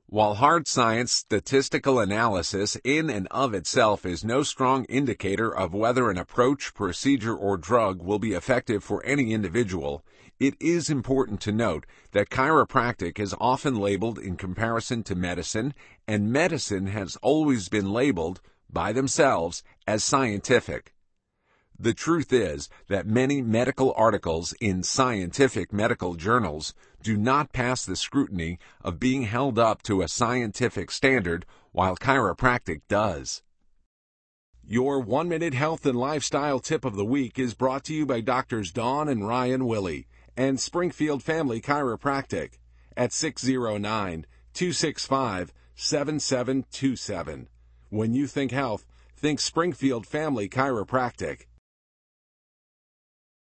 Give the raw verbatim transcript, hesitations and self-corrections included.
While hard science statistical analysis in and of itself is no strong indicator of whether an approach, procedure, or drug will be effective for any individual, it is important to note that chiropractic is often labeled in comparison to medicine, and medicine has always been labeled, by themselves, as scientific. The truth is that many medical articles in scientific medical journals do not pass the scrutiny of being held up to a scientific standard, while chiropractic does. Your one-minute health and lifestyle tip of the week is brought to you by Doctors Dawn and Ryan Willey and Springfield Family Chiropractic at six oh nine, two six five, seven seven two seven. When you think health, think Springfield Family Chiropractic.